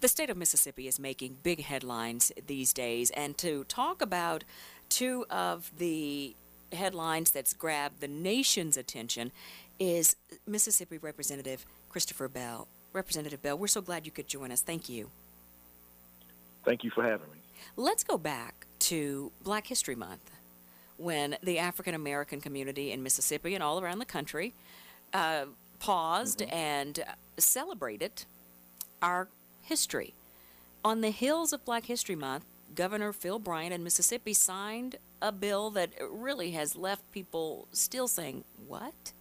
The state of Mississippi is making big headlines these days, and to talk about two of the headlines that's grabbed the nation's attention is Mississippi Representative Christopher Bell. Representative Bell, we're so glad you could join us. Thank you. Thank you for having me. Let's go back to Black History Month, when the African American community in Mississippi and all around the country paused and celebrated our history. On the heels of Black History Month, Governor Phil Bryant in Mississippi signed a bill that really has left people still saying, what?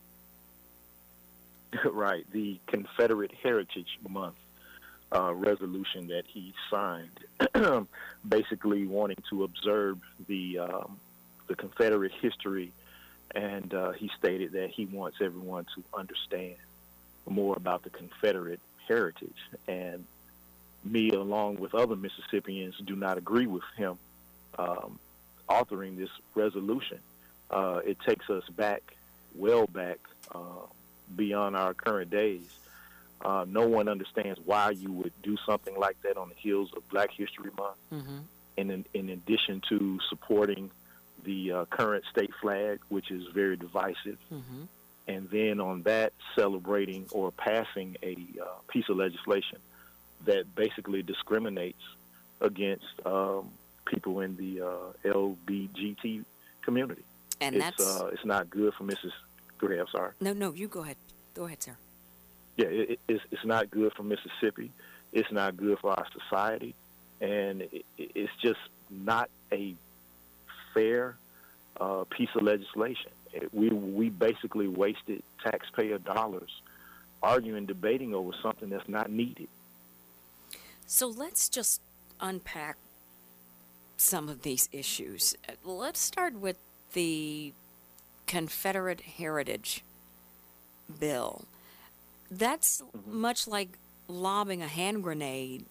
Right, the Confederate Heritage Month resolution that he signed, basically wanting to observe the Confederate history, and he stated that he wants everyone to understand more about the Confederate heritage. And me, along with other Mississippians, do not agree with him authoring this resolution. It takes us back, well back, beyond our current days. No one understands why you would do something like that on the heels of Black History Month. Mm-hmm. And in addition to supporting the current state flag, which is very divisive, Mm-hmm. and then on that celebrating or passing a piece of legislation that basically discriminates against people in the LBGT community. And it's not good for Mrs. Go ahead, I'm sorry. No, you go ahead. Go ahead, sir. Yeah, it's not good for Mississippi. It's not good for our society, and it's just not a fair piece of legislation. We basically wasted taxpayer dollars arguing, debating over something that's not needed. So let's just unpack some of these issues. Let's start with the Confederate Heritage Bill. That's much like lobbing a hand grenade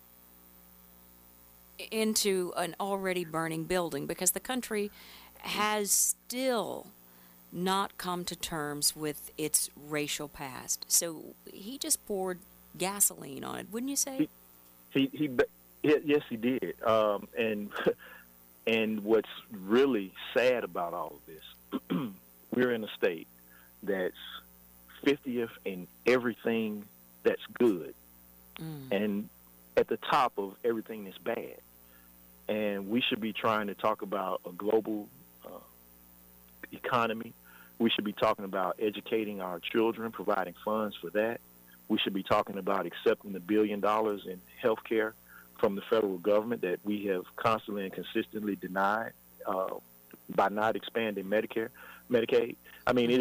into an already burning building, because the country has still not come to terms with its racial past. So he just poured gasoline on it, wouldn't you say? Yes, he did. And what's really sad about all of this, we're in a state that's 50th in everything that's good, and at the top of everything that's bad. And we should be trying to talk about a global economy. We should be talking about educating our children, providing funds for that. We should be talking about accepting the $1 billion in health care from the federal government that we have constantly and consistently denied by not expanding Medicare, Medicaid. I mean,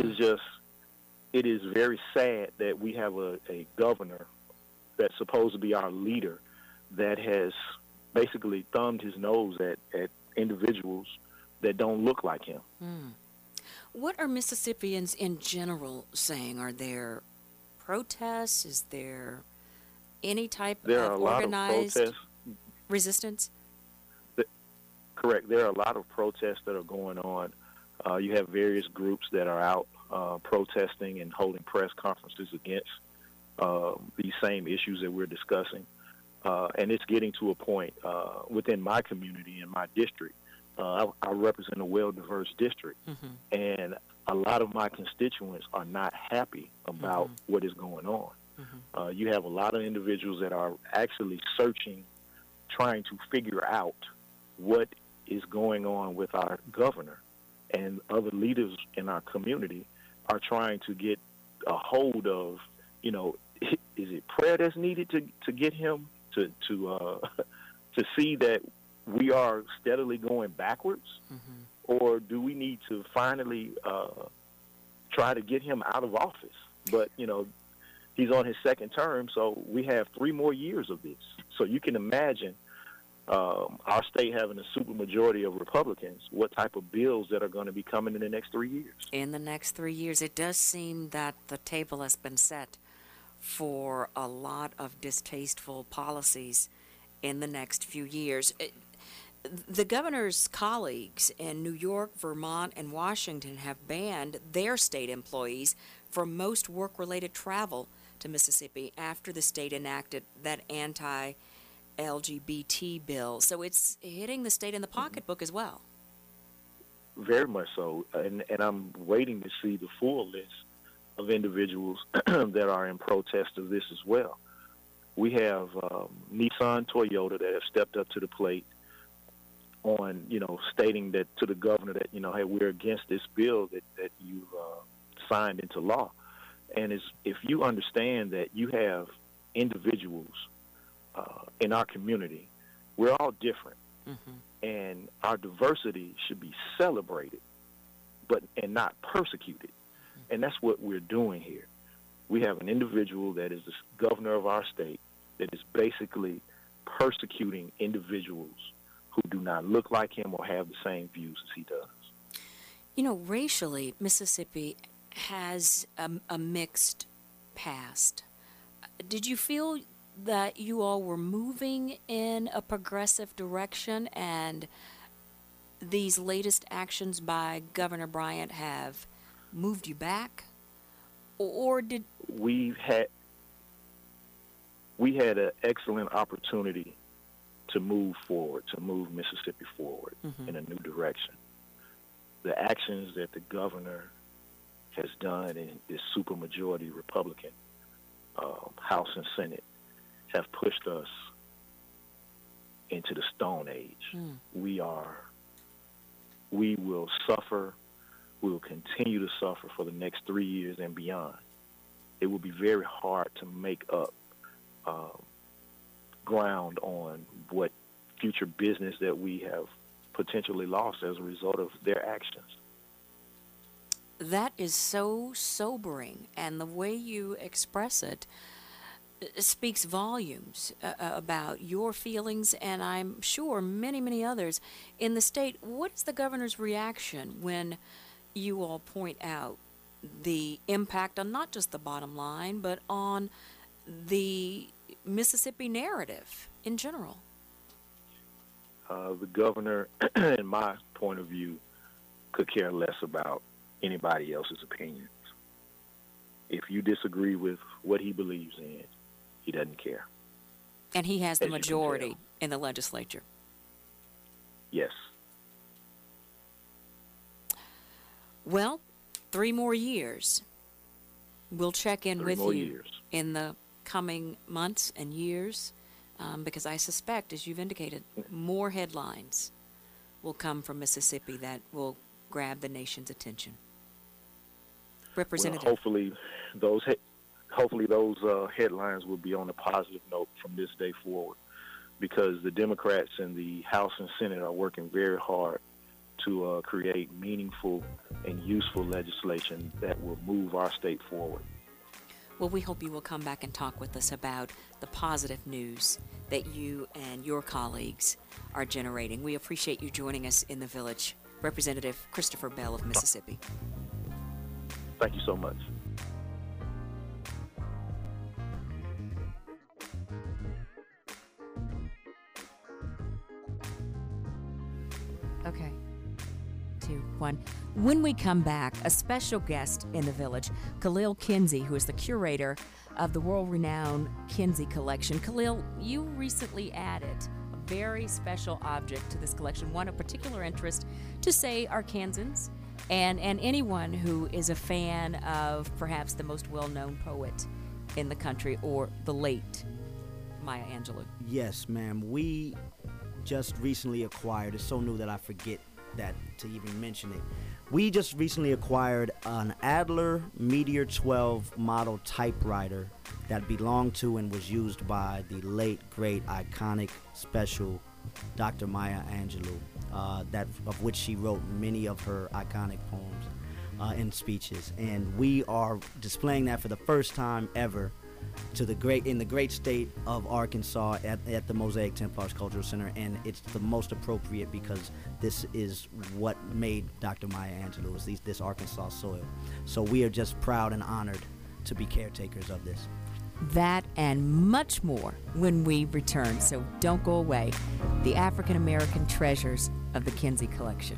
it is very sad that we have a governor that's supposed to be our leader that has basically thumbed his nose at individuals that don't look like him. What are Mississippians in general saying? Are there protests? Is there any type of organized resistance? Correct. There are a lot of protests that are going on. You have various groups that are out protesting and holding press conferences against these same issues that we're discussing. And it's getting to a point within my community, in my district. I represent a well-diverse district, and a lot of my constituents are not happy about what is going on. You have a lot of individuals that are actually searching, trying to figure out what is going on with our governor, and other leaders in our community are trying to get a hold of, is it prayer that's needed to get him to see that we are steadily going backwards, or do we need to finally try to get him out of office? But, he's on his second term, so we have 3 more years of this. So you can imagine our state having a supermajority of Republicans, what type of bills that are going to be coming in the next 3 years. In the next 3 years, it does seem that the table has been set for a lot of distasteful policies in the next few years. The governor's colleagues in New York, Vermont, and Washington have banned their state employees from most work-related travel to Mississippi after the state enacted that LGBT bill. So it's hitting the state in the pocketbook as well. Very much so. And I'm waiting to see the full list of individuals that are in protest of this as well. We have Nissan, Toyota that have stepped up to the plate on, stating that to the governor that, hey, we're against this bill that you signed into law. And if you understand that you have individuals in our community, we're all different. Mm-hmm. And our diversity should be celebrated, and not persecuted. Mm-hmm. And that's what we're doing here. We have an individual that is the governor of our state that is basically persecuting individuals who do not look like him or have the same views as he does. Racially, Mississippi has a mixed past. Did you feel that you all were moving in a progressive direction and these latest actions by Governor Bryant have moved you back? Or did... We had an excellent opportunity to move forward, to move Mississippi forward in a new direction. The actions that the governor has done in this supermajority Republican House and Senate have pushed us into the Stone Age. We will suffer. We will continue to suffer for the next 3 years and beyond. It will be very hard to make up ground on what future business that we have potentially lost as a result of their actions. That is so sobering, and the way you express it speaks volumes about your feelings, and I'm sure many, many others in the state. What is the governor's reaction when you all point out the impact on not just the bottom line, but on the Mississippi narrative in general? The governor, in my point of view, could care less about anybody else's opinions. If you disagree with what he believes in, he doesn't care. And he has the majority in the legislature. Yes. Well, 3 more years. We'll check in with you in the coming months and years, because I suspect, as you've indicated, more headlines will come from Mississippi that will grab the nation's attention. Representative. Well, hopefully those headlines will be on a positive note from this day forward, because the Democrats in the House and Senate are working very hard to create meaningful and useful legislation that will move our state forward. Well, we hope you will come back and talk with us about the positive news that you and your colleagues are generating. We appreciate you joining us in the Village. Representative Christopher Bell of Mississippi. Thank you so much. Okay. 2, 1. When we come back, a special guest in the Village, Khalil Kinsey, who is the curator of the world-renowned Kinsey Collection. Khalil, you recently added a very special object to this collection, one of particular interest to, say, Arkansans and anyone who is a fan of perhaps the most well-known poet in the country, or the late Maya Angelou. Yes, ma'am. We just recently acquired, it's so new that I forget that to even mention it. We just recently acquired an Adler Meteor 12 model typewriter that belonged to and was used by the late, great, iconic, special Dr. Maya Angelou, of which she wrote many of her iconic poems and speeches. And we are displaying that for the first time ever in the great state of Arkansas at the Mosaic Templars Cultural Center, and it's the most appropriate because this is what made Dr. Maya Angelou, is this Arkansas soil. So we are just proud and honored to be caretakers of this. That and much more when we return, so don't go away. The African American treasures of the Kinsey Collection.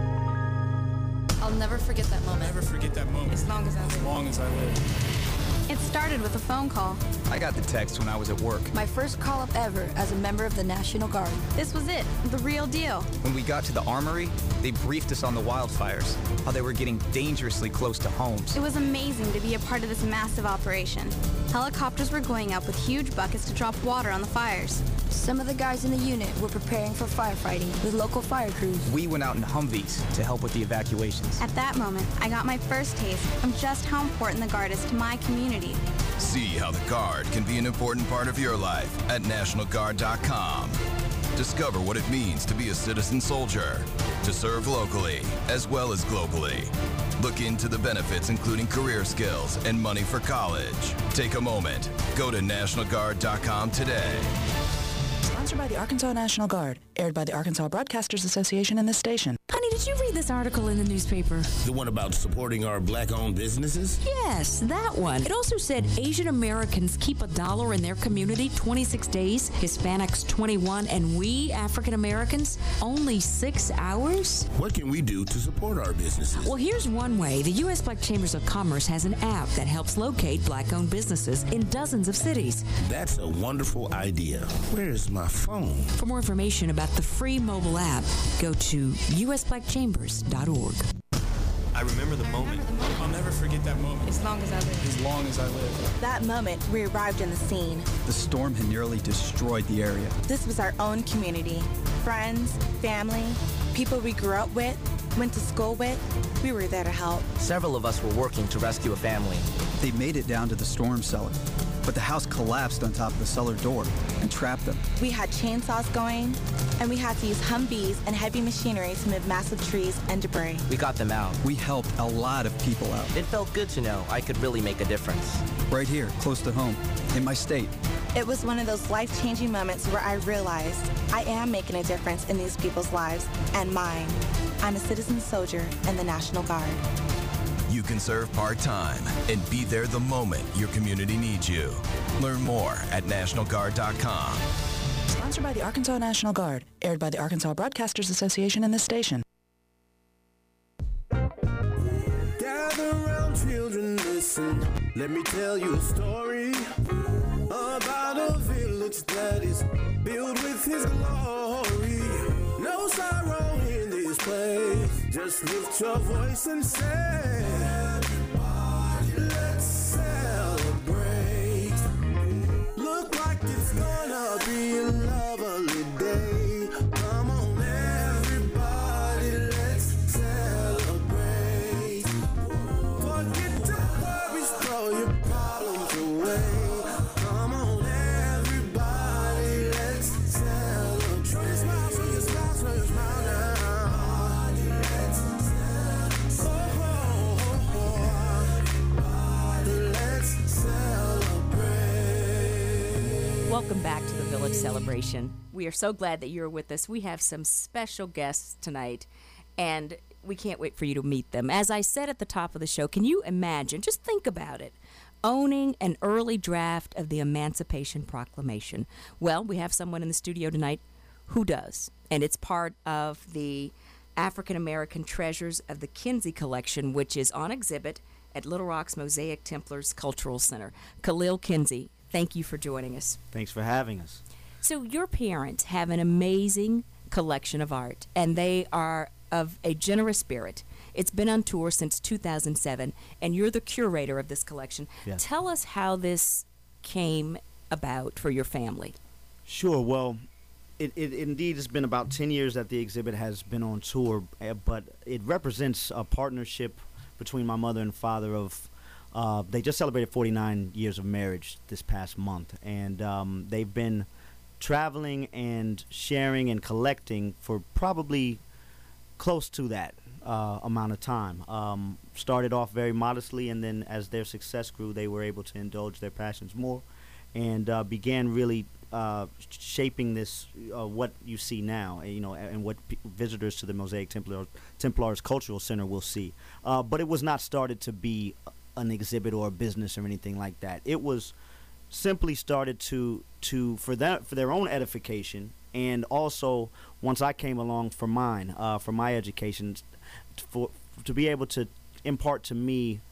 I'll never forget that moment. Never forget that moment. As long as I live. As long as I live. It started with a phone call. I got the text when I was at work. My first call up ever as a member of the National Guard. This was it, the real deal. When we got to the armory, they briefed us on the wildfires, how they were getting dangerously close to homes. It was amazing to be a part of this massive operation. Helicopters were going up with huge buckets to drop water on the fires. Some of the guys in the unit were preparing for firefighting with local fire crews. We went out in Humvees to help with the evacuations. At that moment, I got my first taste of just how important the Guard is to my community. See how the Guard can be an important part of your life at NationalGuard.com. Discover what it means to be a citizen soldier, to serve locally as well as globally. Look into the benefits, including career skills and money for college. Take a moment. Go to NationalGuard.com today. Sponsored by the Arkansas National Guard. Aired by the Arkansas Broadcasters Association and this station. Honey, did you read this article in the newspaper? The one about supporting our black-owned businesses? Yes, that one. It also said Asian Americans keep $1 in their community 26 days, Hispanics 21, and we, African Americans, only 6 hours? What can we do to support our businesses? Well, here's one way. The U.S. Black Chambers of Commerce has an app that helps locate black-owned businesses in dozens of cities. That's a wonderful idea. Where is my phone? For more information about the free mobile app, go to usblackchambers.org. I remember the moment. I'll never forget that moment. As long as I live. As long as I live. That moment, we arrived in the scene. The storm had nearly destroyed the area. This was our own community. Friends, family, people we grew up with, went to school with. We were there to help. Several of us were working to rescue a family. They made it down to the storm cellar, but the house collapsed on top of the cellar door and trapped them. We had chainsaws going, and we had to use Humvees and heavy machinery to move massive trees and debris. We got them out. We helped a lot of people out. It felt good to know I could really make a difference. Right here, close to home, in my state. It was one of those life-changing moments where I realized I am making a difference in these people's lives and mine. I'm a citizen soldier in the National Guard. You can serve part-time and be there the moment your community needs you. Learn more at NationalGuard.com. Sponsored by the Arkansas National Guard. Aired by the Arkansas Broadcasters Association and this station. Gather round, children, listen. Let me tell you a story about a village that is built with his glory. No sorrow in this place. Just lift your voice and say, everybody, let's celebrate. Look like it's gonna be a lovely day. Come on, everybody, let's celebrate. Forget your worries, throw your problems away. Come on, everybody, let's celebrate. Show your smile, show your smile, show your smile now. Welcome back to the Village Celebration. We are so glad that you're with us. We have some special guests tonight, and we can't wait for you to meet them. As I said at the top of the show, can you imagine, just think about it, owning an early draft of the Emancipation Proclamation? Well, we have someone in the studio tonight who does, and it's part of the African American Treasures of the Kinsey Collection, which is on exhibit at Little Rock's Mosaic Templars Cultural Center. Khalil Kinsey, thank you for joining us. Thanks for having us. So your parents have an amazing collection of art, and they are of a generous spirit. It's been on tour since 2007, and you're the curator of this collection. Yes. Tell us how this came about for your family. Sure. Well, it indeed has been about 10 years that the exhibit has been on tour, but it represents a partnership between my mother and father of they just celebrated 49 years of marriage this past month, and they've been traveling and sharing and collecting for probably close to that amount of time. Started off very modestly, and then as their success grew, they were able to indulge their passions more and began really shaping this, what you see now, and what visitors to the Mosaic Templars Cultural Center will see. But it was not started to be an exhibit or a business or anything like that. It was simply started for their own edification, and also once I came along for mine, for my education, to be able to impart to me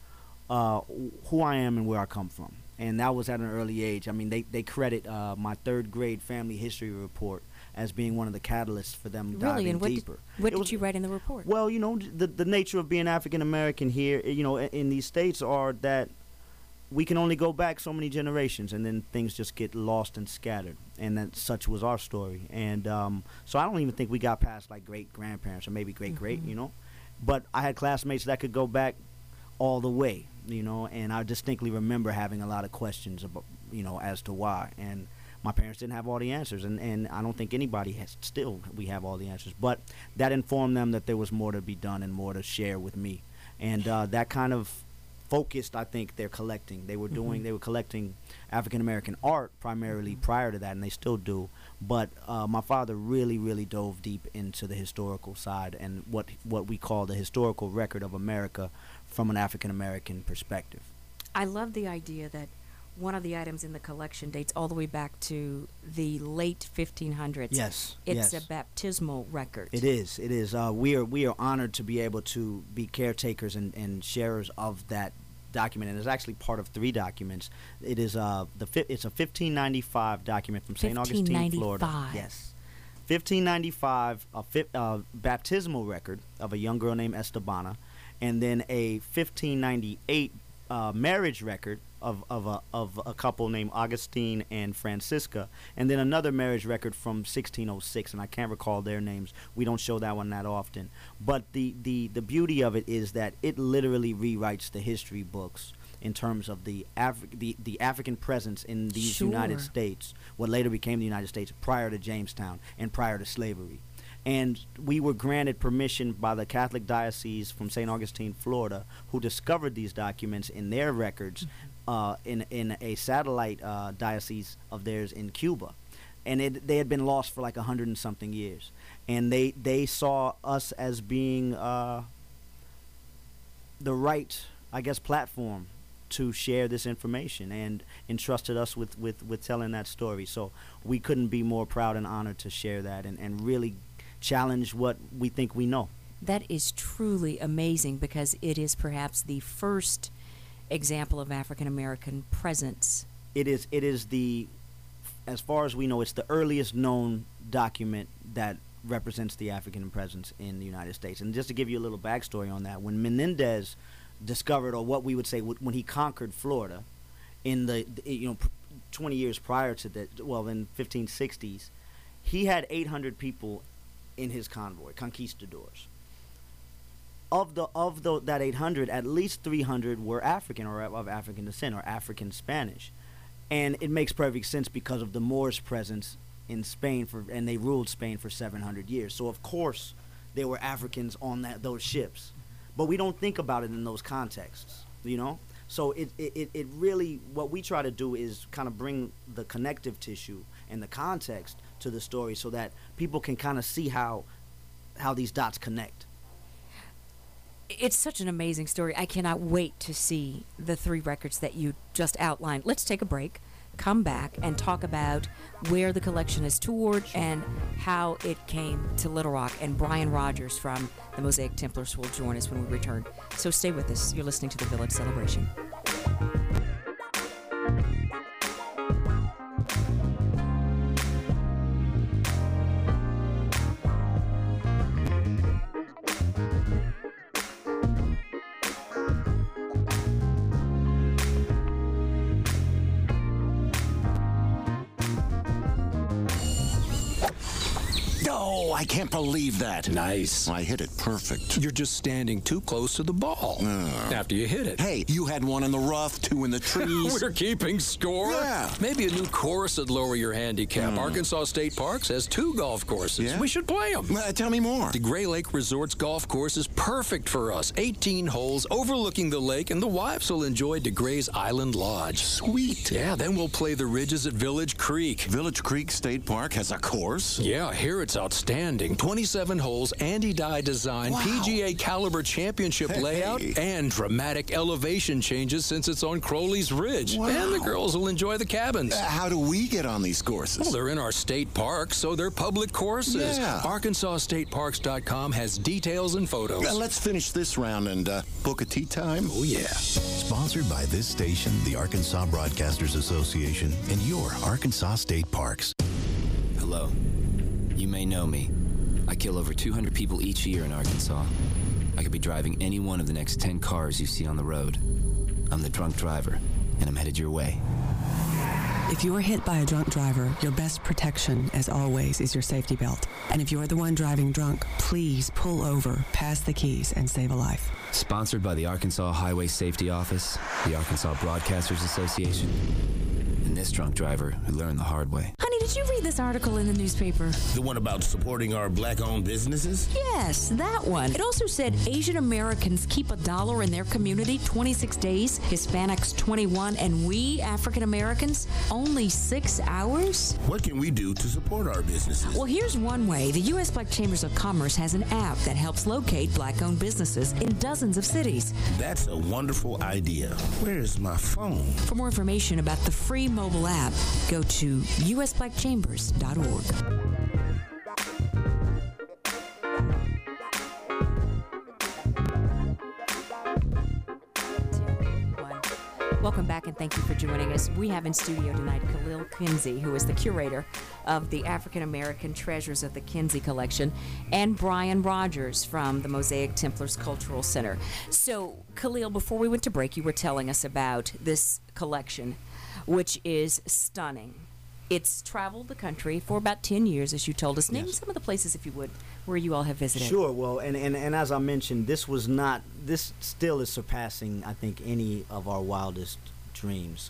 who I am and where I come from. And that was at an early age. I mean, they credit my third grade family history report as being one of the catalysts for them diving deeper. What did you write in the report? Well, you know, the nature of being African American here, you know, in these states are that we can only go back so many generations, and then things just get lost and scattered. And that such was our story. And so I don't even think we got past like great grandparents or maybe great, you know. But I had classmates that could go back all the way, you know, and I distinctly remember having a lot of questions about, you know, as to why. And my parents didn't have all the answers, and I don't think anybody has. Still, we have all the answers. But that informed them that there was more to be done and more to share with me. And that kind of focused, I think, their collecting. They were doing, they were collecting African American art primarily prior to that, and they still do. But my father really, really dove deep into the historical side and what we call the historical record of America from an African American perspective. I love the idea that one of the items in the collection dates all the way back to the late 1500s. Yes, it's a baptismal record. It is. It is. We are honored to be able to be caretakers and sharers of that document, and it's actually part of 3 documents. It is it's a 1595 document from St. Augustine, Florida. Yes, 1595, a baptismal record of a young girl named Estabana, and then a 1598 marriage record of a couple named Augustine and Francisca, and then another marriage record from 1606, and I can't recall their names. We don't show that one that often. But the beauty of it is that it literally rewrites the history books in terms of the African presence in these United States, what later became the United States, prior to Jamestown and prior to slavery. And we were granted permission by the Catholic Diocese from St. Augustine, Florida, who discovered these documents in their records in a satellite diocese of theirs in Cuba. And they had been lost for like 100 and something years. And they saw us as being the right, I guess, platform to share this information, and entrusted us with telling that story. So we couldn't be more proud and honored to share that and really challenge what we think we know. That is truly amazing, because it is perhaps the first example of African American presence. It is as far as we know, it's the earliest known document that represents the African presence in the United States. And just to give you a little backstory on that, when Menendez discovered, or what we would say when he conquered Florida in the 20 years prior to that, well, in 1560s, he had 800 people in his convoy, conquistadors. Of that 800, at least 300 were African or of African descent or African Spanish. And it makes perfect sense because of the Moors' presence in Spain, and they ruled Spain for 700 years. So of course there were Africans on those ships. But we don't think about it in those contexts, you know? So it really, what we try to do is kind of bring the connective tissue and the context to the story so that people can kind of see how these dots connect. It's such an amazing story. I cannot wait to see the 3 records that you just outlined. Let's take a break, come back, and talk about where the collection is toured and how it came to Little Rock. And Brian Rogers from the Mosaic Templars will join us when we return. So stay with us. You're listening to the Village Celebration. Oh, I can't believe that. Nice. I hit it perfect. You're just standing too close to the ball after you hit it. Hey, you had one in the rough, 2 in the trees. We're keeping score? Yeah. Maybe a new course would lower your handicap. Arkansas State Parks has 2 golf courses. Yeah? We should play them. Tell me more. The Gray Lake Resort's golf course is perfect for us. 18 holes overlooking the lake, and the wives will enjoy DeGray's Island Lodge. Sweet. Yeah, then we'll play the ridges at Village Creek. Village Creek State Park has a course? Yeah, here it's outstanding. outstanding 27-holes Andy Dye design PGA caliber championship layout and dramatic elevation changes since it's on Crowley's Ridge. Wow. And the girls will enjoy the cabins. How do we get on these courses? Well, they're in our state parks, so they're public courses. Yeah. ArkansasStateParks.com has details and photos. Let's finish this round and book a tea time. Oh, yeah. Sponsored by this station, the Arkansas Broadcasters Association, and your Arkansas State Parks. Hello. You may know me. I kill over 200 people each year in Arkansas. I could be driving any one of the next 10 cars you see on the road. I'm the drunk driver, and I'm headed your way. If you're hit by a drunk driver, your best protection, as always, is your safety belt. And if you're the one driving drunk, please pull over, pass the keys, and save a life. Sponsored by the Arkansas Highway Safety Office, the Arkansas Broadcasters Association, and this drunk driver who learned the hard way. Honey, did you read this article in the newspaper? The one about supporting our black-owned businesses? Yes, that one. It also said Asian Americans keep $1 in their community 26 days, Hispanics 21, and we, African Americans, only 6 hours? What can we do to support our businesses? Well, here's one way. The U.S. Black Chambers of Commerce has an app that helps locate black-owned businesses in dozens of cities. That's a wonderful idea. Where is my phone? For more information about the free mobile app, go to usblackchambers.org. Welcome back and thank you for joining us. We have in studio tonight Khalil Kinsey, who is the curator of the African American Treasures of the Kinsey Collection, and Brian Rogers from the Mosaic Templars Cultural Center. So, Khalil, before we went to break, you were telling us about this collection, which is stunning. It's traveled the country for about 10 years, as you told us. Name some of the places, if you would, where you all have visited. Sure. Well, and as I mentioned, this still is surpassing, I think, any of our wildest dreams.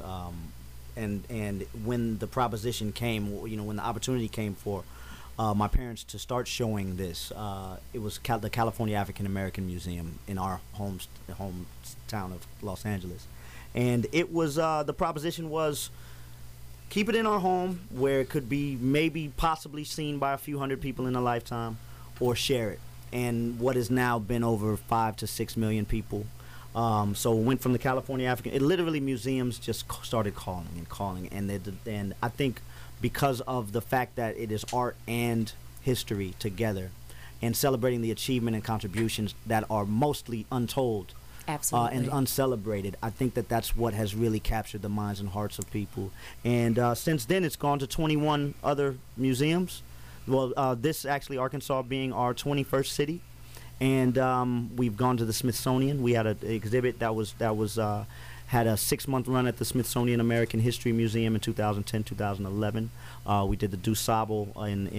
And when the proposition came, when the opportunity came for my parents to start showing this, it was the California African American Museum in our hometown of Los Angeles. And it was, the proposition was, keep it in our home where it could be possibly seen by a few hundred people in a lifetime, or share it. And what has now been over 5 to 6 million people. So it went from the California African, literally museums just started calling. And I think because of the fact that it is art and history together and celebrating the achievement and contributions that are mostly untold, absolutely, and uncelebrated, I think that's what has really captured the minds and hearts of people. And since then, it's gone to 21 other museums. Well, this actually, Arkansas being our 21st city, and we've gone to the Smithsonian. We had an exhibit that had a 6-month run at the Smithsonian American History Museum in 2010, 2011. We did the DuSable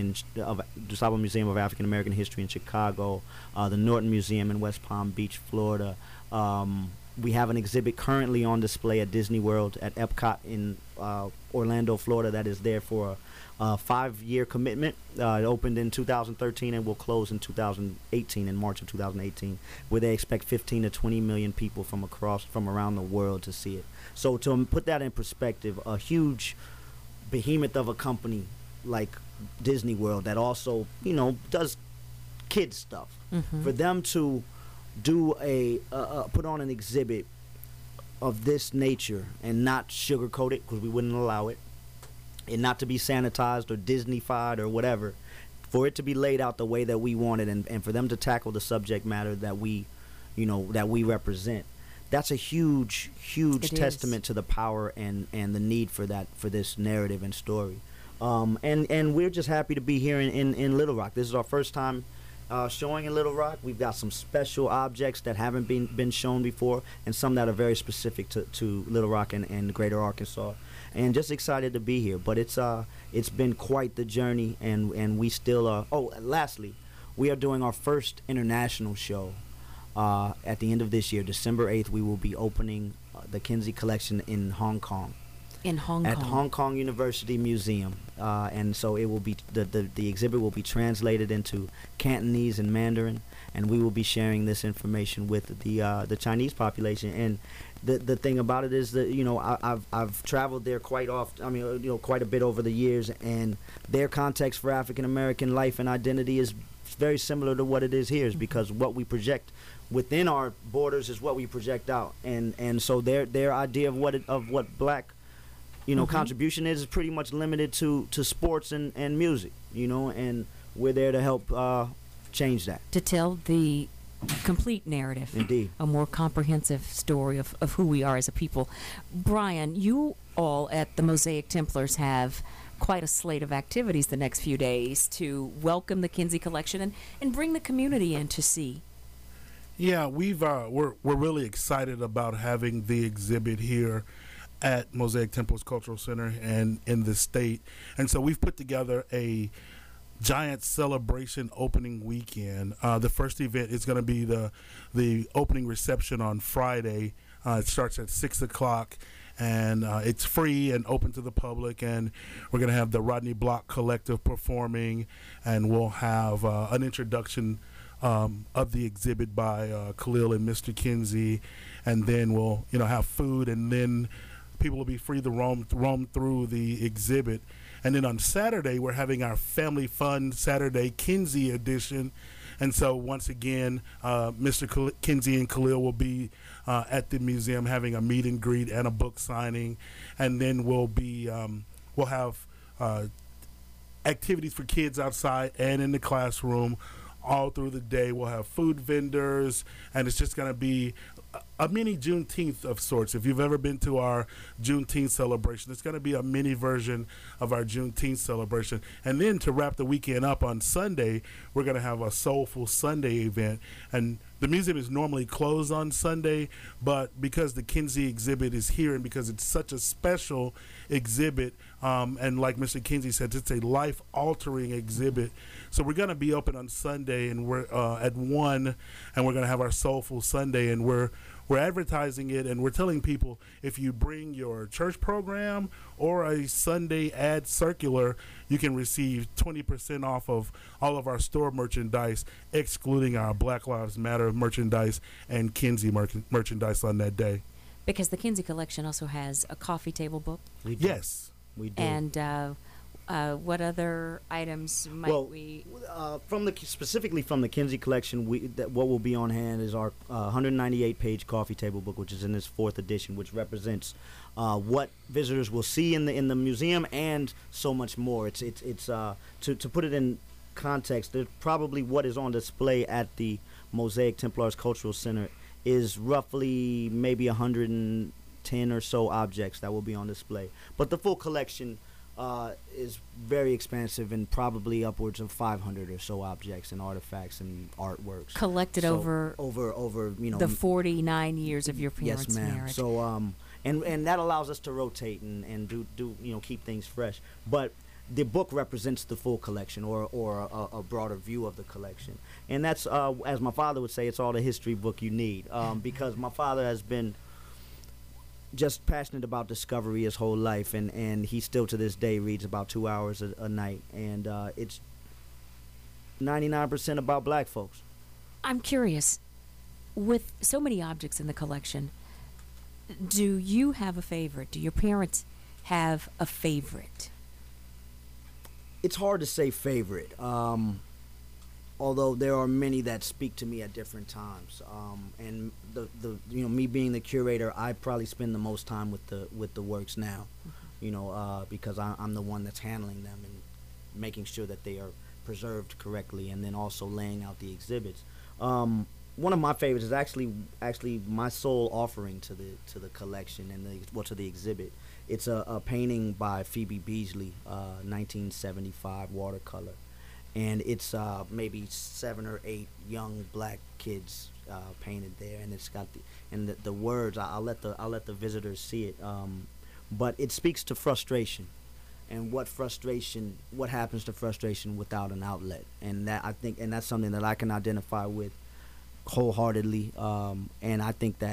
DuSable Museum of African American History in Chicago, the Norton Museum in West Palm Beach, Florida. We have an exhibit currently on display at Disney World at Epcot in Orlando, Florida, that is there for a 5-year commitment. It opened in 2013 and will close in 2018, in March of 2018, where they expect 15 to 20 million people from around the world to see it. So to put that in perspective, a huge behemoth of a company like Disney World that also, does kids stuff, for them to do put on an exhibit of this nature and not sugarcoat it, because we wouldn't allow it, and not to be sanitized or Disney-fied or whatever, for it to be laid out the way that we wanted, and for them to tackle the subject matter that we represent. That's a huge testament to the power and the need for this narrative and story. And we're just happy to be here in Little Rock. This is our first time showing in Little Rock. We've got some special objects that haven't been shown before, and some that are very specific to Little Rock and Greater Arkansas. And just excited to be here. But it's been quite the journey, and we still are. Oh, lastly, we are doing our first international show at the end of this year, December 8th. We will be opening the Kinsey Collection in Hong Kong. in Hong at Kong. Hong Kong University Museum, and so it will be the exhibit will be translated into Cantonese and Mandarin, and we will be sharing this information with the Chinese population. And the thing about it is that I've traveled there quite often. I mean, quite a bit over the years, and their context for African American life and identity is very similar to what it is here, because what we project within our borders is what we project out, and so their idea of what black contribution is pretty much limited to sports and music, and we're there to help change that, to tell the complete narrative. Indeed. A more comprehensive story of who we are as a people. Brian, you all at the Mosaic Templars have quite a slate of activities the next few days to welcome the Kinsey Collection and bring the community in to see. Yeah, we're really excited about having the exhibit here at Mosaic Templars Cultural Center and in the state. And so we've put together a giant celebration opening weekend. The first event is going to be the opening reception on Friday. It starts at 6 o'clock, and it's free and open to the public. And we're going to have the Rodney Block Collective performing, and we'll have an introduction of the exhibit by Khalil and Mr. Kinsey, and then we'll have food, and then people will be free to roam through the exhibit. And then on Saturday, we're having our Family Fun Saturday Kinsey edition. And so once again, Mr. Kinsey and Khalil will be at the museum having a meet and greet and a book signing. And then we'll have activities for kids outside and in the classroom all through the day. We'll have food vendors, and it's just going to be a mini Juneteenth of sorts. If you've ever been to our Juneteenth celebration, it's going to be a mini version of our Juneteenth celebration. And then to wrap the weekend up on Sunday, we're going to have a Soulful Sunday event. And the museum is normally closed on Sunday, but because the Kinsey exhibit is here and because it's such a special exhibit, and like Mr. Kinsey said, it's a life-altering exhibit. So we're going to be open on Sunday, and we're at 1, and we're going to have our Soulful Sunday, and we're advertising it, and we're telling people if you bring your church program or a Sunday ad circular, you can receive 20% off of all of our store merchandise, excluding our Black Lives Matter merchandise and Kinsey merchandise on that day. Because the Kinsey Collection also has a coffee table book. Yes, we do. And what other items might we? Specifically from the Kinsey Collection, what will be on hand is our 198-page coffee table book, which is in its 4th edition, which represents what visitors will see in the museum and so much more. It's to put it in context, there's probably what is on display at the Mosaic Templars Cultural Center is roughly maybe 110 or so objects that will be on display. But the full collection is very expansive and probably upwards of 500 or so objects and artifacts and artworks collected over the 49 years of your parents' yes, ma'am. marriage. So and that allows us to rotate and do keep things fresh. But the book represents the full collection or a broader view of the collection, and that's as my father would say, it's all the history book you need, because my father has been just passionate about discovery his whole life, and he still to this day reads about 2 hours a night, and it's 99% about black folks. I'm curious, with so many objects in the collection, do you have a favorite? Do your parents have a favorite? It's hard to say favorite, although there are many that speak to me at different times. And the me being the curator, I probably spend the most time with the works now, because I'm the one that's handling them and making sure that they are preserved correctly, and then also laying out the exhibits. One of my favorites is actually my sole offering to the collection and to the exhibit. It's a painting by Phoebe Beasley, 1975 watercolor. And it's maybe 7 or 8 young black kids painted there, and it's got the words. I'll let the visitors see it, but it speaks to frustration, and what happens to frustration without an outlet, and that's something that I can identify with wholeheartedly, and I think that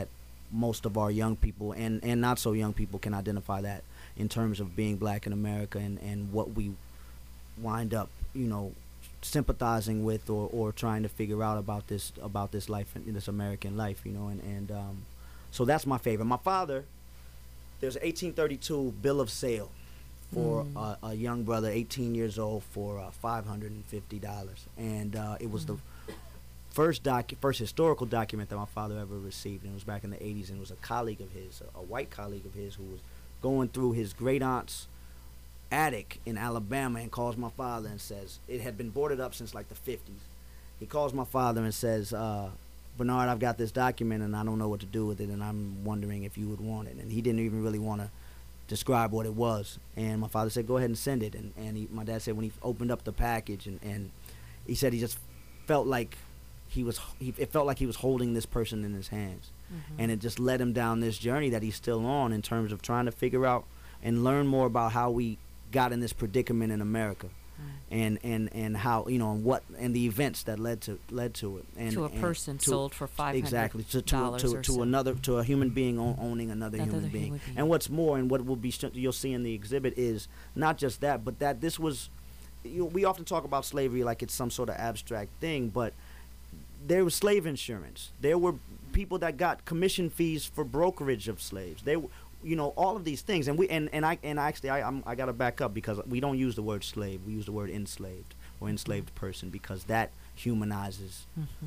most of our young people and not so young people can identify that in terms of being black in America and what we wind up, sympathizing with or trying to figure out about this life, in this American life, and so that's my favorite. My father, there's an 1832 bill of sale for a young brother, 18 years old, for $550, and it was the first historical document that my father ever received, and it was back in the 80s, and it was a colleague of his, a white colleague of his, who was going through his great aunt's attic in Alabama, and calls my father and says, it had been boarded up since like the 50s. He calls my father and says, Bernard, I've got this document and I don't know what to do with it, and I'm wondering if you would want it. And he didn't even really want to describe what it was. And my father said, go ahead and send it. And my dad said when he opened up the package and he said he just felt like it felt like he was holding this person in his hands. And it just led him down this journey that he's still on in terms of trying to figure out and learn more about how we got in this predicament in America, and how and the events that led to it, and to a person sold for $500 exactly to a human being owning another human being. And what's more, and what will be you'll see in the exhibit is not just that, but that this was, we often talk about slavery like it's some sort of abstract thing, but there was slave insurance. There were people that got commission fees for brokerage of slaves. All of these things, and I got to back up, because we don't use the word slave. We use the word enslaved or enslaved person, because that humanizes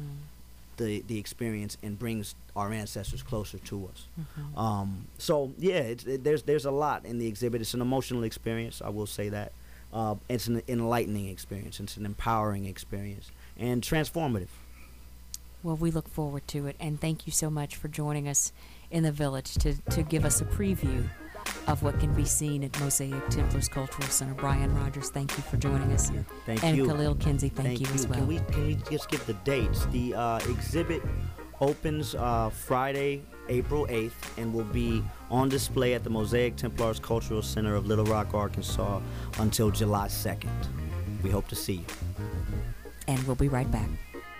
the experience and brings our ancestors closer to us. So yeah, there's a lot in the exhibit. It's an emotional experience, I will say that. It's an enlightening experience. It's an empowering experience and transformative. Well, we look forward to it, and thank you so much for joining us in the Village to give us a preview of what can be seen at Mosaic Templars Cultural Center. Brian Rogers, thank you for joining us. Thank and you. And Khalil Kinsey, thank you as well. Can we just give the dates? The exhibit opens Friday, April 8th, and will be on display at the Mosaic Templars Cultural Center of Little Rock, Arkansas, until July 2nd. We hope to see you. And we'll be right back.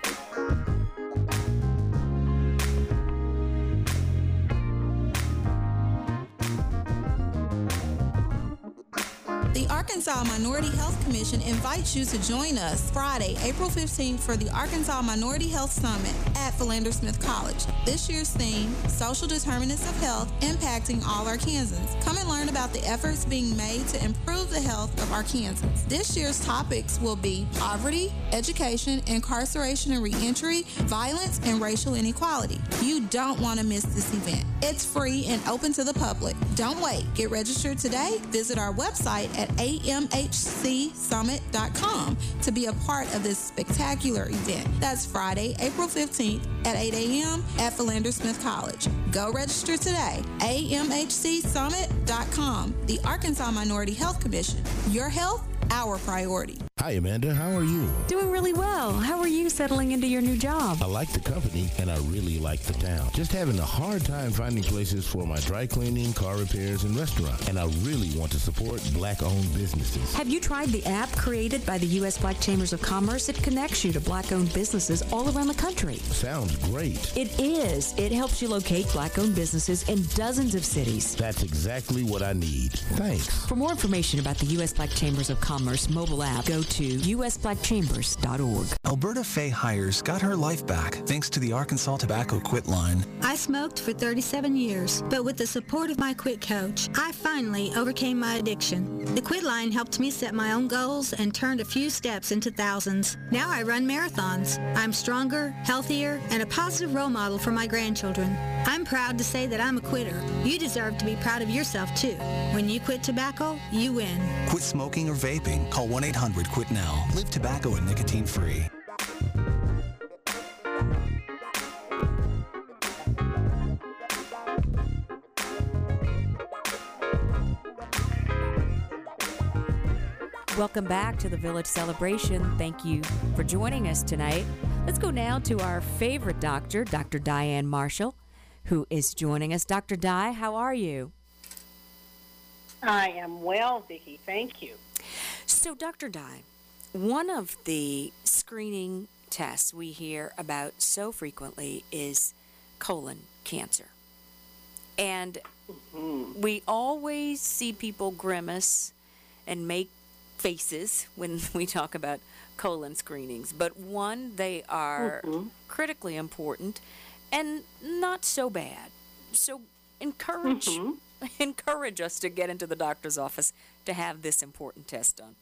The Arkansas Minority Health Commission invites you to join us Friday, April 15th for the Arkansas Minority Health Summit at Philander Smith College. This year's theme, Social Determinants of Health Impacting All Arkansans. Come and learn about the efforts being made to improve the health of Arkansans. This year's topics will be poverty, education, incarceration and reentry, violence, and racial inequality. You don't want to miss this event. It's free and open to the public. Don't wait. Get registered today. Visit our website at amhcsummit.com to be a part of this spectacular event. That's Friday, April 15th at 8 a.m. at Philander Smith College. Go register today. amhcsummit.com. The Arkansas Minority Health Commission. Your health, our priority. Hi, Amanda. How are you? Doing really well. How are you settling into your new job? I like the company, and I really like the town. Just having a hard time finding places for my dry cleaning, car repairs, and restaurant. And I really want to support black-owned businesses. Have you tried the app created by the U.S. Black Chambers of Commerce? It connects you to black-owned businesses all around the country. Sounds great. It is. It helps you locate black-owned businesses in dozens of cities. That's exactly what I need. Thanks. For more information about the U.S. Black Chambers of Commerce mobile app, go to usblackchambers.org. Alberta Faye Hires got her life back thanks to the Arkansas Tobacco Quit line. I smoked for 37 years, but with the support of my Quit coach, I finally overcame my addiction. The Quit line helped me set my own goals and turned a few steps into thousands. Now I run marathons. I'm stronger, healthier, and a positive role model for my grandchildren. I'm proud to say that I'm a quitter. You deserve to be proud of yourself, too. When you quit tobacco, you win. Quit smoking or vaping. Call 1-800-QUIT-NOW. Live tobacco and nicotine-free. Welcome back to the Village Celebration. Thank you for joining us tonight. Let's go now to our favorite doctor, Dr. Diane Marshall, who is joining us. Dr. Di, how are you? I am well, Vicki. Thank you. So, Dr. Di, one of the screening tests we hear about so frequently is colon cancer. And we always see people grimace and make faces when we talk about colon screenings. But one, they are critically important and not so bad. So encourage us to get into the doctor's office to have this important test done.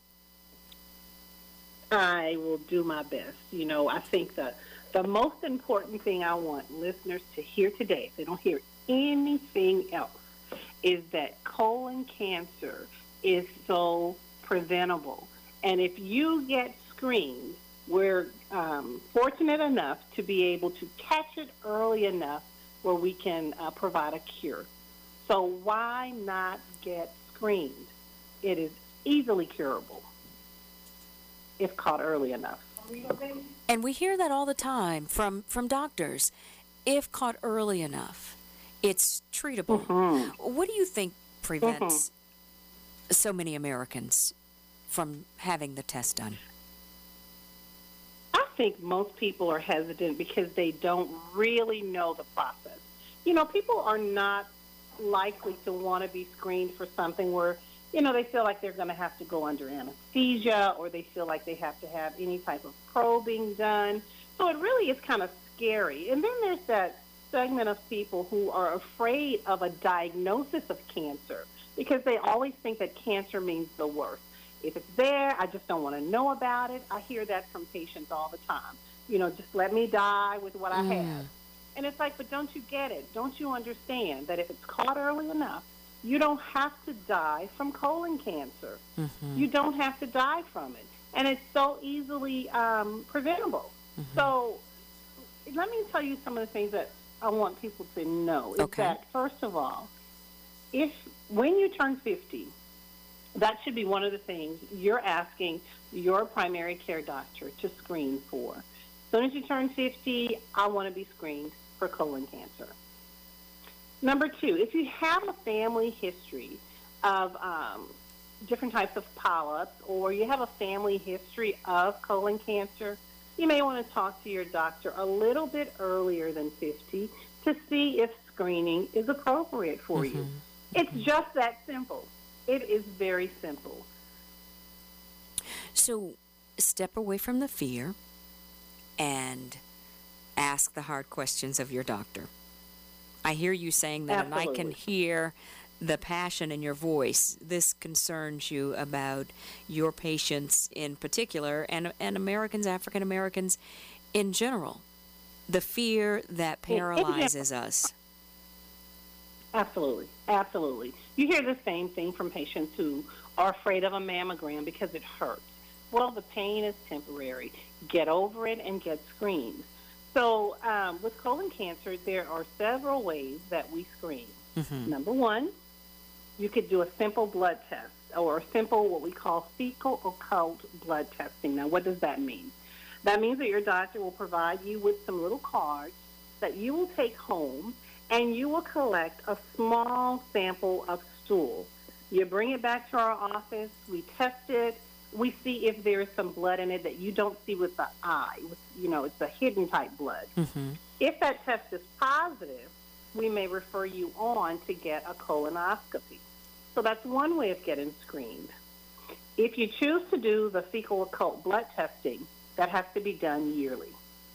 I will do my best. You know, I think the most important thing I want listeners to hear today, if they don't hear anything else, is that colon cancer is so preventable. And if you get screened, we're fortunate enough to be able to catch it early enough where we can provide a cure. So why not get screened? It is easily curable if caught early enough. And we hear that all the time from doctors. If caught early enough, it's treatable. What do you think prevents so many Americans from having the test done? I think most people are hesitant because they don't really know the process. You know, people are not likely to want to be screened for something where, you know, they feel like they're going to have to go under anesthesia, or they feel like they have to have any type of probing done. So it really is kind of scary. And then there's that segment of people who are afraid of a diagnosis of cancer because they always think that cancer means the worst. If it's there, I just don't want to know about it. I hear that from patients all the time. You know, just let me die with what I have. And it's like, but don't you get it? Don't you understand that if it's caught early enough, you don't have to die from colon cancer. You don't have to die from it. And it's so easily preventable. So let me tell you some of the things that I want people to know. Is that, first of all, when you turn 50, that should be one of the things you're asking your primary care doctor to screen for. As soon as you turn 50, I want to be screened for colon cancer. Number two, if you have a family history of different types of polyps, or you have a family history of colon cancer, you may want to talk to your doctor a little bit earlier than 50 to see if screening is appropriate for you. It's just that simple. It is very simple. So step away from the fear and ask the hard questions of your doctor. I hear you saying that, and I can hear the passion in your voice. This concerns you about your patients in particular, and Americans, African Americans in general. The fear that paralyzes us. Absolutely, absolutely. You hear the same thing from patients who are afraid of a mammogram because it hurts. Well, the pain is temporary. Get over it and get screened. So with colon cancer, there are several ways that we screen. Number one, you could do a simple blood test, or a simple what we call fecal occult blood testing. Now, what does that mean? That means that your doctor will provide you with some little cards that you will take home, and you will collect a small sample of stool. You bring it back to our office. We test it. We see if there is some blood in it that you don't see with the eye. It's a hidden type blood. If that test is positive, we may refer you on to get a colonoscopy. So that's one way of getting screened. If you choose to do the fecal occult blood testing, that has to be done yearly.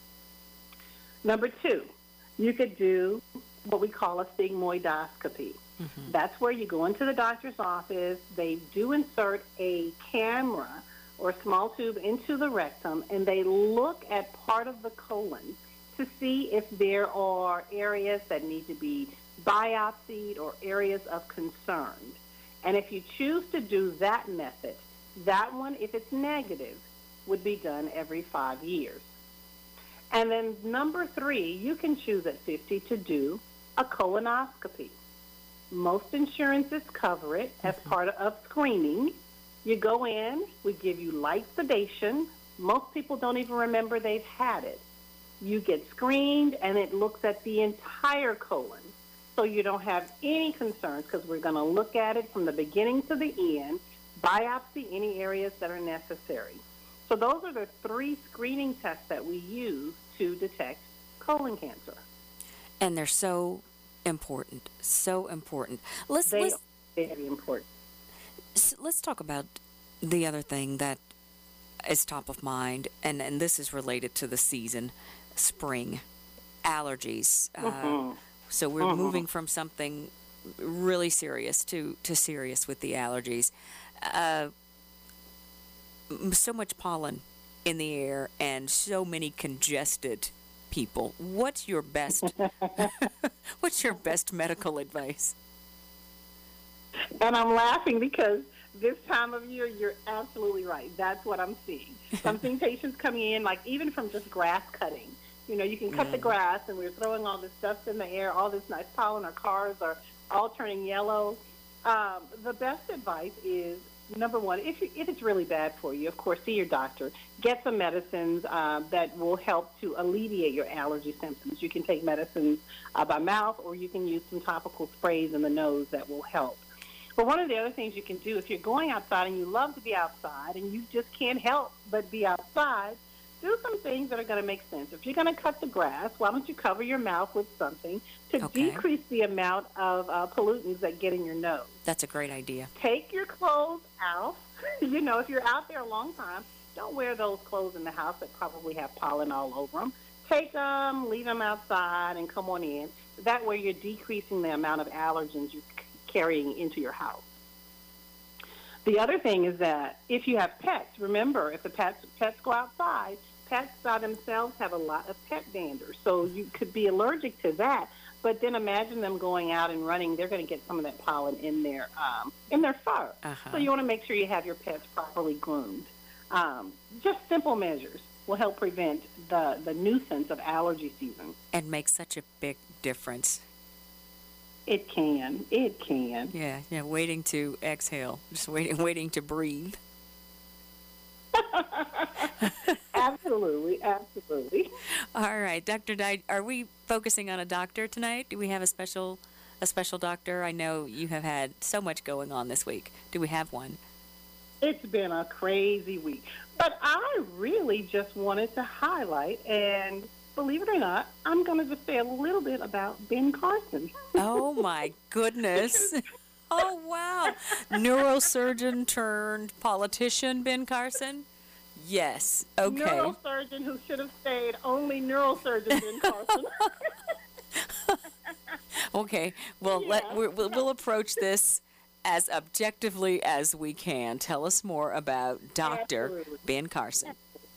Number two, you could do what we call a sigmoidoscopy. That's where you go into the doctor's office. They do insert a camera or a small tube into the rectum, and they look at part of the colon to see if there are areas that need to be biopsied or areas of concern. And if you choose to do that method, that one, if it's negative, would be done every 5 years. And then number three, you can choose at 50 to do a colonoscopy. Most insurances cover it as part of screening. You go in, we give you light sedation. Most people don't even remember they've had it. You get screened, and it looks at the entire colon. So you don't have any concerns, because we're going to look at it from the beginning to the end, biopsy any areas that are necessary. So those are the three screening tests that we use to detect colon cancer. And they're so Important. So important. They are very important. Let's talk about the other thing that is top of mind, and this is related to the season, spring, allergies. So we're moving from something really serious to serious with the allergies. So much pollen in the air and so many congested people. What's your best medical advice? And I'm laughing because this time of year, you're absolutely right. That's what I'm seeing. I'm seeing patients coming in, like even from just grass cutting. You know, you can cut the grass, and we're throwing all this stuff in the air, all this nice pollen. Our cars are all turning yellow. The best advice is, number one, if it's really bad for you, of course, see your doctor. Get some medicines that will help to alleviate your allergy symptoms. You can take medicines by mouth, or you can use some topical sprays in the nose that will help. But one of the other things you can do, if you're going outside and you love to be outside and you just can't help but be outside, do some things that are going to make sense. If you're going to cut the grass, why don't you cover your mouth with something to decrease the amount of pollutants that get in your nose? That's a great idea. Take your clothes out. You know, if you're out there a long time, don't wear those clothes in the house that probably have pollen all over them. Take them, leave them outside, and come on in. That way you're decreasing the amount of allergens you're carrying into your house. The other thing is that if you have pets, remember, if the pets go outside, pets by themselves have a lot of pet dander, so you could be allergic to that. But then imagine them going out and running; they're going to get some of that pollen in their fur. So you want to make sure you have your pets properly groomed. Just simple measures will help prevent the nuisance of allergy season. And make such a big difference. It can. It can. Yeah. Waiting to exhale, just waiting to breathe. Absolutely. All right, Dr. Dye, are we focusing on a doctor tonight? Do we have a special doctor? I know you have had so much going on this week. Do we have one? It's been a crazy week, but I really just wanted to highlight, and believe it or not, I'm going to just say a little bit about Ben Carson. Oh, my goodness. Oh, wow. Neurosurgeon turned politician, Ben Carson? Yes. Okay. Neurosurgeon who should have stayed only neurosurgeon Ben Carson. Okay. Well, we'll approach this as objectively as we can. Tell us more about Dr. Ben Carson.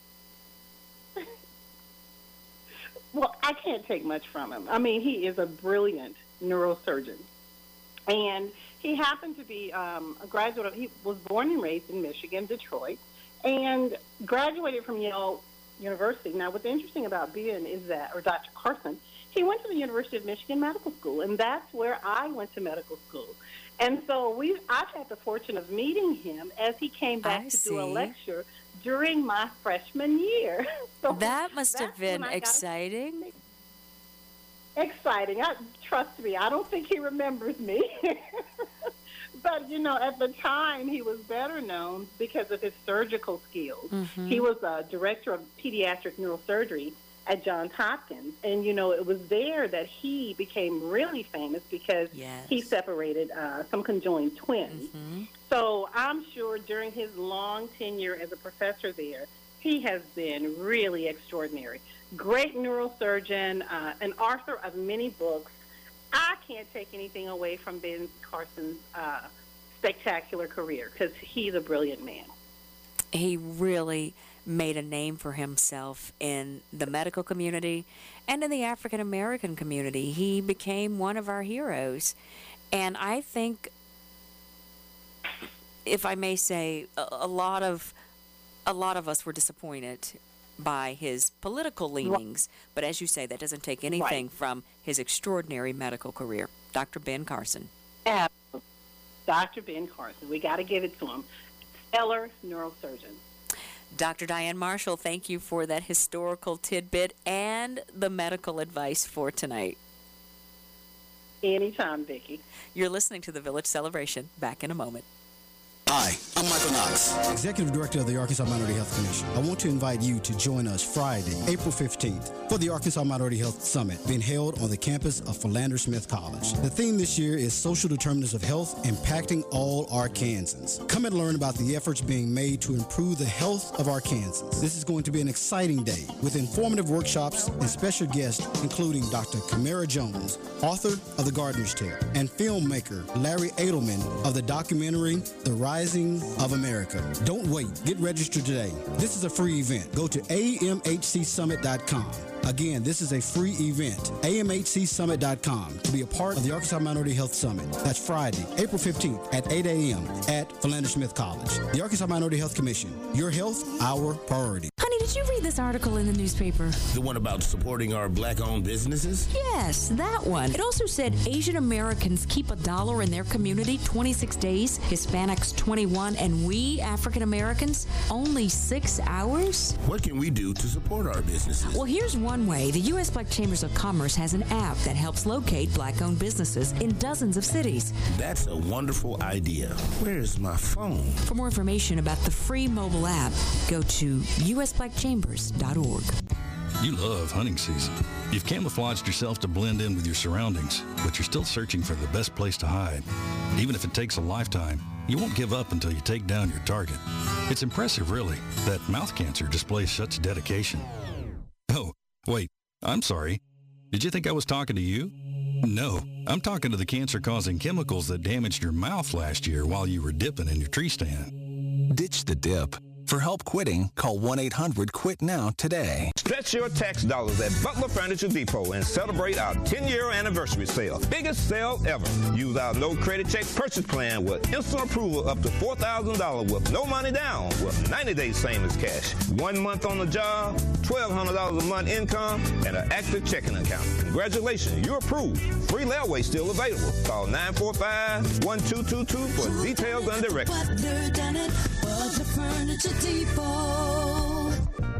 Well, I can't take much from him. I mean, he is a brilliant neurosurgeon. And he happened to be a graduate he was born and raised in Michigan, Detroit, and graduated from Yale University. Now, what's interesting about Ben is that, or Dr. Carson, he went to the University of Michigan Medical School, and that's where I went to medical school. And so I've had the fortune of meeting him as he came back to do a lecture during my freshman year. So that must have been exciting. Exciting. Trust me, I don't think he remembers me. But, you know, at the time, he was better known because of his surgical skills. Mm-hmm. He was a director of pediatric neurosurgery at Johns Hopkins. And, you know, it was there that he became really famous because he separated some conjoined twins. Mm-hmm. So I'm sure during his long tenure as a professor there, he has been really extraordinary. Great neurosurgeon, an author of many books. I can't take anything away from Ben Carson's spectacular career because he's a brilliant man. He really made a name for himself in the medical community and in the African American community. He became one of our heroes. And I think, if I may say, a lot of us were disappointed by his political leanings, but as you say, that doesn't take anything from his extraordinary medical career. Dr. Ben Carson. Absolutely. Dr. Ben Carson. We got to give it to him. Stellar neurosurgeon. Dr. Diane Marshall, thank you for that historical tidbit and the medical advice for tonight. Anytime, Vicki. You're listening to the Village Celebration. Back in a moment. Hi, I'm Michael Knox, Executive Director of the Arkansas Minority Health Commission. I want to invite you to join us Friday, April 15th, for the Arkansas Minority Health Summit being held on the campus of Philander Smith College. The theme this year is Social Determinants of Health Impacting All Arkansans. Come and learn about the efforts being made to improve the health of Arkansans. This is going to be an exciting day with informative workshops and special guests including Dr. Kamara Jones, author of The Gardener's Tale, and filmmaker Larry Edelman of the documentary The Rising of America. Don't wait. Get registered today. This is a free event. Go to amhcsummit.com. Again, this is a free event. amhcsummit.com to be a part of the Arkansas Minority Health Summit. That's Friday, April 15th at 8 a.m. at Philander Smith College. The Arkansas Minority Health Commission. Your health, our priority. Honey, did you read this article in the newspaper? The one about supporting our black-owned businesses? Yes, that one. It also said Asian Americans keep $1 in their community 26 days, Hispanics 21, and we, African Americans, only 6 hours? What can we do to support our businesses? Well, here's one way. The U.S. Black Chambers of Commerce has an app that helps locate black-owned businesses in dozens of cities. That's a wonderful idea. Where's my phone? For more information about the free mobile app, go to usblackchambers.org. You love hunting season. You've camouflaged yourself to blend in with your surroundings, but you're still searching for the best place to hide. Even if it takes a lifetime, you won't give up until you take down your target. It's impressive, really, that mouth cancer displays such dedication. Oh, wait, I'm sorry. Did you think I was talking to you? No, I'm talking to the cancer-causing chemicals that damaged your mouth last year while you were dipping in your tree stand. Ditch the dip. For help quitting, call 1-800-QUIT-NOW today. Stretch your tax dollars at Butler Furniture Depot and celebrate our 10-year anniversary sale. Biggest sale ever. Use our no credit check purchase plan with instant approval up to $4,000 with no money down with 90 days same as cash. 1 month on the job, $1,200 a month income, and an active checking account. Congratulations, you're approved. Free layaway still available. Call 945-1222 for details and directions. Butler done it. Butler Furniture Depot.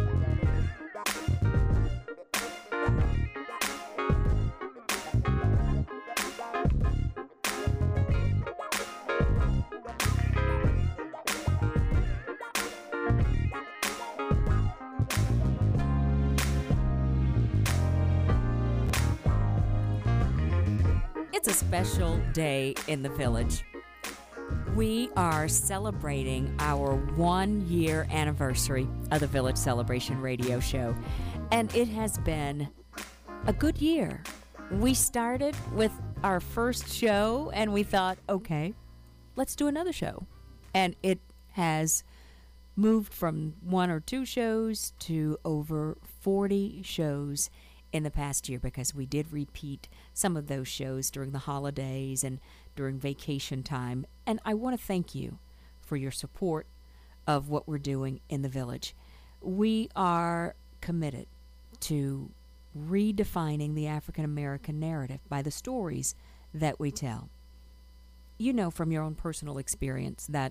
It's a special day in the village. We are celebrating our 1-year anniversary of the Village Celebration radio show, and it has been a good year. We started with our first show, and we thought, okay, let's do another show. And it has moved from 1 or 2 shows to over 40 shows in the past year, because we did repeat some of those shows during the holidays and during vacation time. And I want to thank you for your support of what we're doing in the village. We are committed to redefining the African American narrative by the stories that we tell. You know from your own personal experience that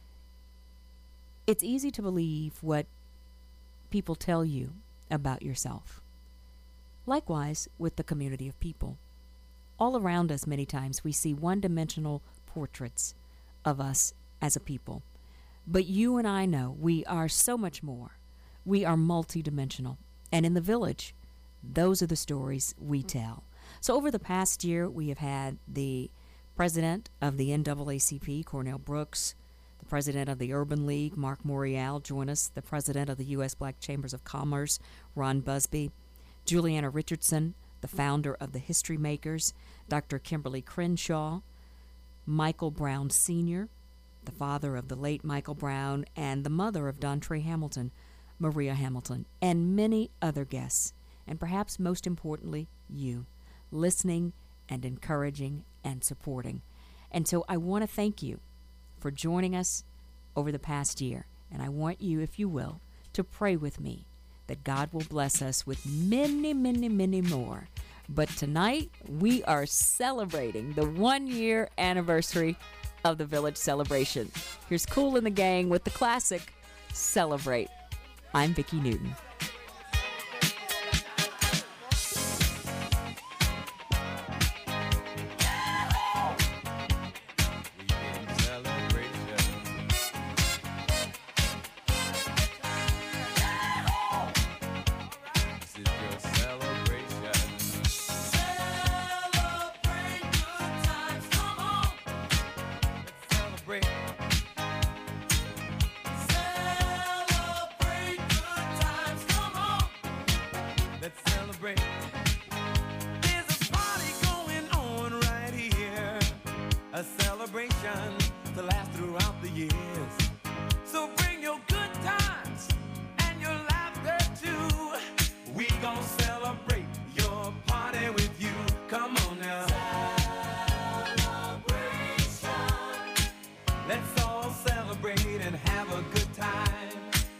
it's easy to believe what people tell you about yourself. Likewise with the community of people. All around us, many times, we see one-dimensional portraits of us as a people. But you and I know we are so much more. We are multidimensional. And in the village, those are the stories we tell. So over the past year, we have had the president of the NAACP, Cornell Brooks, the president of the Urban League, Mark Morial, join us, the president of the U.S. Black Chambers of Commerce, Ron Busby, Juliana Richardson, the founder of the History Makers, Dr. Kimberly Crenshaw, Michael Brown Sr., the father of the late Michael Brown, and the mother of Dontre Hamilton, Maria Hamilton, and many other guests. And perhaps most importantly, you, listening and encouraging and supporting. And so I want to thank you for joining us over the past year. And I want you, if you will, to pray with me that God will bless us with many, many, many more. But tonight, we are celebrating the 1-year anniversary of the Village Celebration. Here's Kool and the Gang with the classic Celebrate. I'm Vicki Newton. celebrate. Celebrate good times, come on. Let's celebrate. There's a party going on right here. A celebration to last throughout the years. So bring your good times and your laughter too. We gon' celebrate your party with you. Come on now. Celebration. Let's all celebrate and have a good time.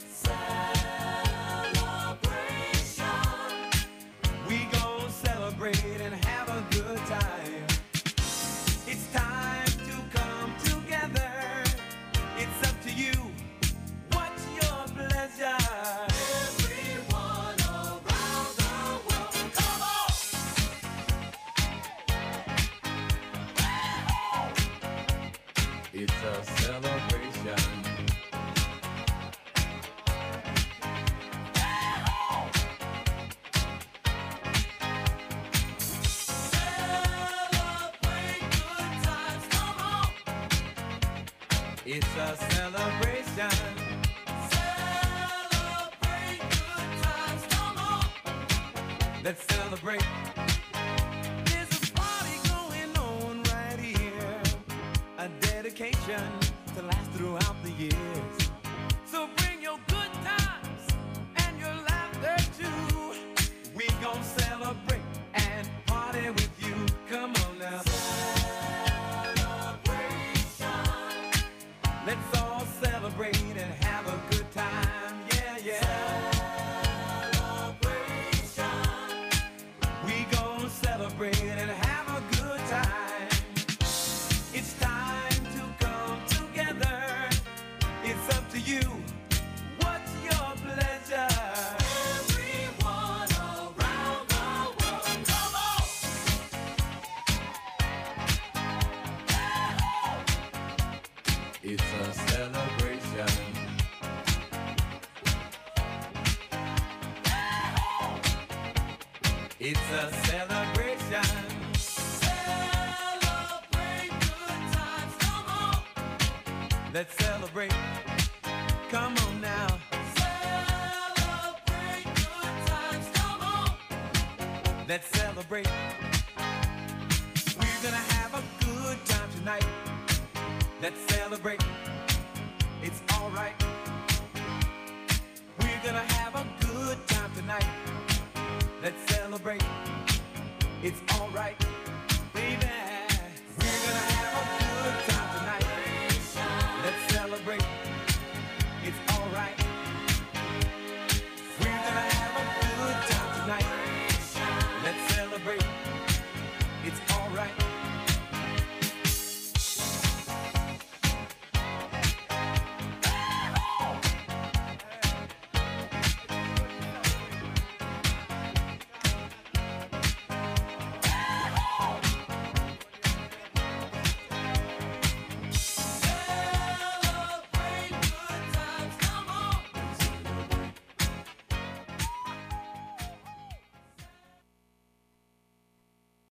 Celebration. We gon' celebrate and have a good time. It's time to come together. It's up to you. What's your pleasure? Everyone around the world, come on! It's a celebration. Celebrate good times, come on! It's a celebration. Celebrate good times, come on! Let's celebrate. There's a party going on right here. A dedication to last throughout the years. So bring your good times and your laughter too. We gon' celebrate and party with you. Come on now. Celebration. Let's all celebrate and have a good time. Yeah, yeah. Celebration. We gon' celebrate and have a good time. It's time to come together. It's up to you. What's your pleasure? Everyone around the world, come on! It's a celebration. It's a celebration. Celebrate good times, come on. Let's celebrate. Come on now. Celebrate good times, come on. Let's celebrate. We're gonna have a good time tonight. Let's celebrate. It's alright. We're gonna have a good time tonight. Let's celebrate. It's alright.